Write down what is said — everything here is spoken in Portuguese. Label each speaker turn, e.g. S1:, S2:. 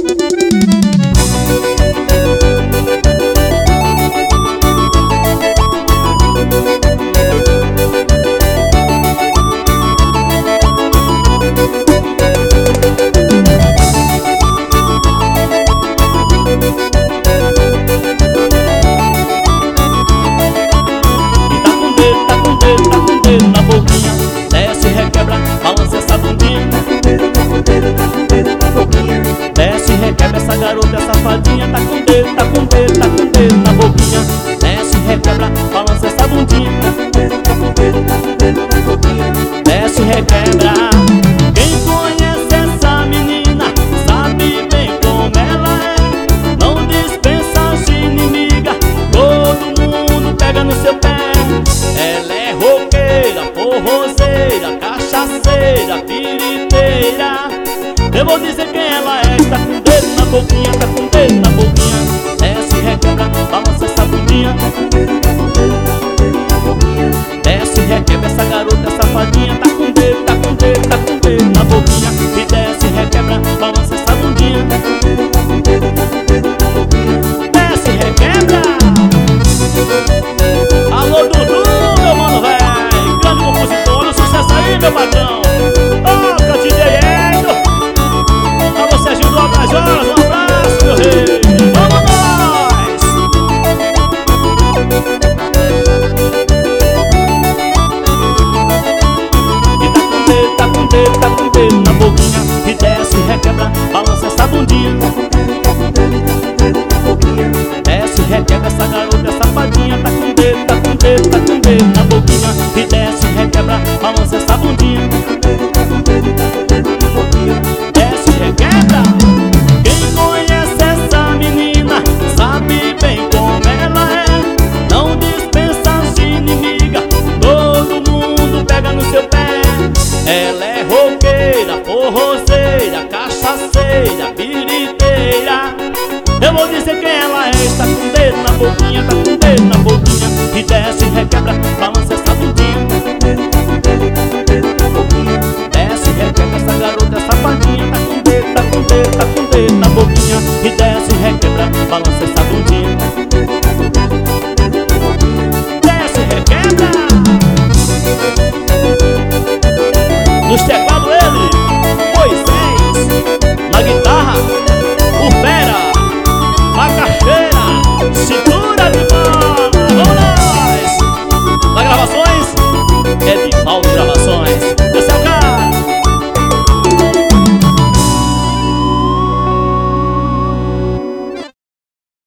S1: Na boquinha, desce, requebra, balança essa bundinha.
S2: Tá com dedo na boquinha.
S1: Desce, requebra, essa garota é safadinha. Tá com dedo, tá com dedo, tá com dedo na boquinha. Desce, requebra, balança essa bundinha.
S2: Tá com dedo na boquinha.
S1: Desce, requebra. Quem conhece essa menina sabe bem como ela é. Não dispensa as inimigas, todo mundo pega no seu pé. Ela é roqueira, forrozeira, cachaceira, piriteira. Eu vou dizer quem ela é. Tá com dedo na boquinha, tá com dedo na boquinha. Desce, requebra, balança essa bundinha.
S2: Tá com dedo na boquinha.
S1: Desce, requebra, essa garota é safadinha. Tá com dedo, tá com dedo, tá com dedo na boquinha. E desce, requebra, balança essa bundinha.
S2: Tá com dedo na boquinha.
S1: Desce, requebra. Alô, Dudu, meu mano véi, grande compositor, olha o sucesso aí, meu patrão. Toca, DJ Endo. Alô, Serginho do Altas Horas, um abraço, meu rei. Vamos nós! E tá com dedo, tá com dedo, tá com dedo na boquinha. E desce, requebra, balança essa bundinha.
S2: Tá com dedo na boquinha.
S1: Desce, requebra, essa garota é safadinha. Tá com dedo, tá com dedo, tá com dedo na boquinha. E desce, requebra, balança essa bundinha.
S2: Tá com dedo na boquinha.
S1: Desce, requebra. Quem conhece essa menina sabe bem como ela é. Não dispensa as inimigas, todo mundo pega no seu pé. Ela é roqueira, forrozeira, cachaceira, piriteira. Eu vou dizer quem ela é. Tá com dedo na boquinha, tá com dedo na boquinha. E desce, requebra, balança essa bundinha.
S2: Tá com dedo na boquinha.
S1: Desce, requebra, essa garota é safadinha. Tá com dedo, tá com dedo, tá com dedo na boquinha. E desce, requebra, balança essa